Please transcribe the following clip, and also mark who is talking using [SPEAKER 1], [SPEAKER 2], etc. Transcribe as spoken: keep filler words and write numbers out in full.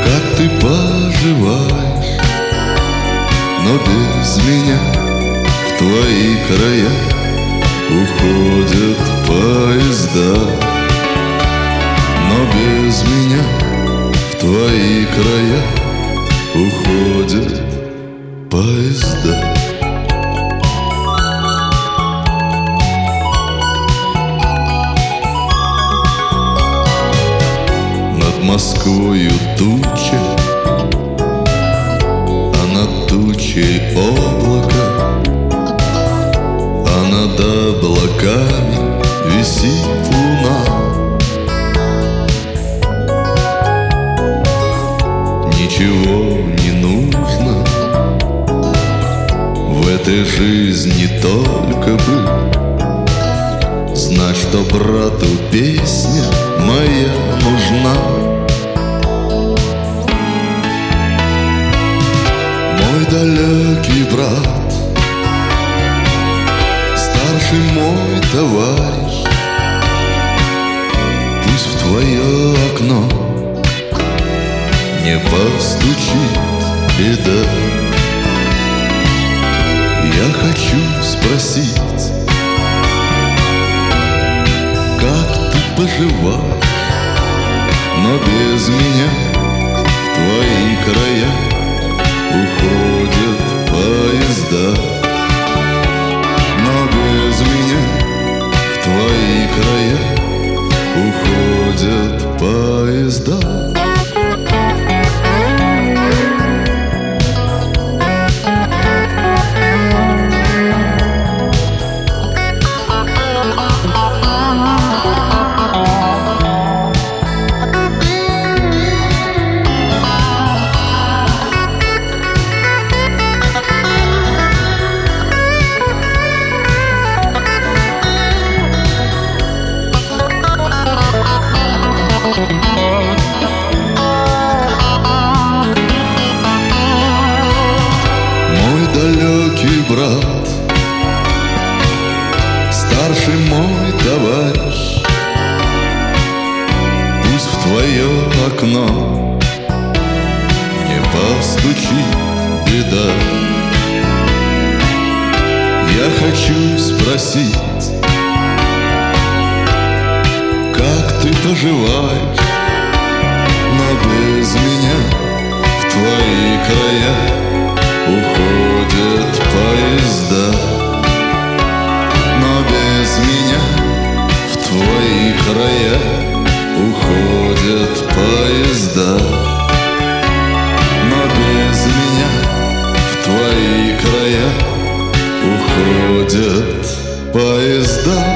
[SPEAKER 1] Как ты поживаешь, но без меня в твои края уходят поезда. Но без меня в твои края уходят поезда. Над Москвою туча, а над тучей облако, а над облаками висит луна. Ничего не нужно в этой жизни, только бы знать, что брату песня моя нужна. Мой далекий брат, старший мой товарищ, пусть в твое окно не постучит беда. Я хочу спросить, как ты поживаешь, но без меня в твои края уходят поезда. Но без меня в твои края уходят поезда. Мой далекий брат, старший мой товарищ, пусть в твое окно не постучит беда. Я хочу спросить, как ты поживаешь, но без меня в твои края уходят поезда. Но без меня в твои края уходят поезда. Но без меня в твои края уходят поезда.